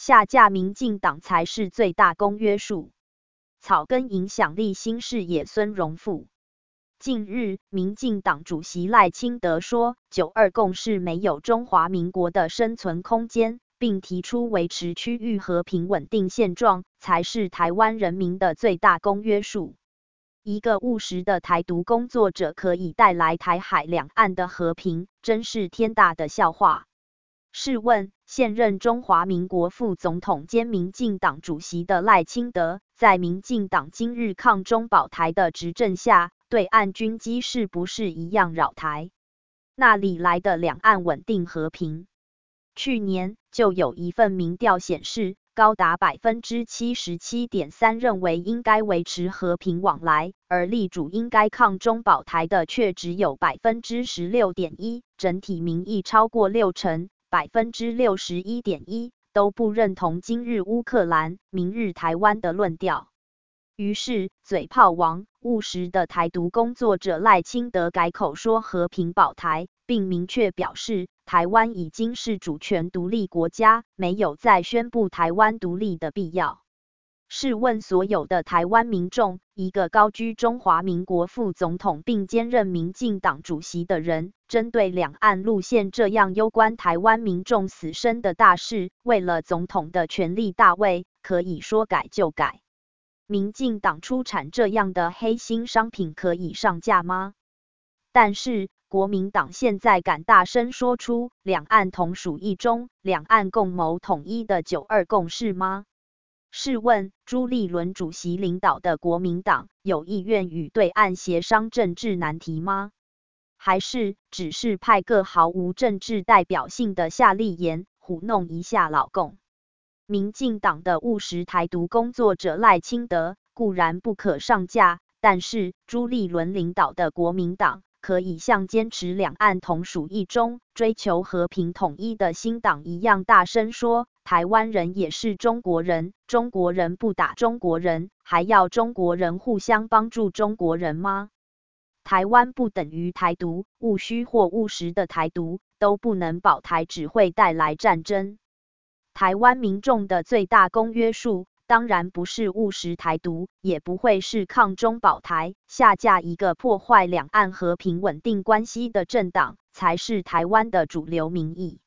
下架民进党才是最大公约数。草根影响力新视野孙荣富。近日，民进党主席赖清德说，9·2共识没有中华民国的生存空间，并提出维持区域和平稳定现状才是台湾人民的最大公约数。一个务实的台独工作者可以带来台海两岸的和平，真是天大的笑话。试问，现任中华民国副总统兼民进党主席的赖清德，在民进党今日抗中保台的执政下，对岸军机是不是一样扰台？那里来的两岸稳定和平？去年就有一份民调显示，高达77.3%认为应该维持和平往来，而力主应该抗中保台的却只有16.1%，整体民意超过60%。61.1%都不认同今日乌克兰、明日台湾的论调。于是，嘴炮王、务实的台独工作者赖清德改口说和平保台，并明确表示，台湾已经是主权独立国家，没有再宣布台湾独立的必要。试问所有的台湾民众，一个高居中华民国副总统并兼任民进党主席的人，针对两岸路线这样攸关台湾民众死生的大事，为了总统的权力大位，可以说改就改。民进党出产这样的黑心商品可以上架吗？但是国民党现在敢大声说出两岸同属一中、两岸共谋统一的9·2共识吗？试问朱立伦主席领导的国民党有意愿与对岸协商政治难题吗？还是只是派个毫无政治代表性的夏立言糊弄一下老共？民进党的务实台独工作者赖清德固然不可上架，但是朱立伦领导的国民党可以像坚持两岸同属一中、追求和平统一的新党一样大声说，台湾人也是中国人，中国人不打中国人，还要中国人互相帮助中国人吗？台湾不等于台独，务虚或务实的台独都不能保台，只会带来战争。台湾民众的最大公约数当然不是务实台独，也不会是抗中保台，下架一个破坏两岸和平稳定关系的政党，才是台湾的主流民意。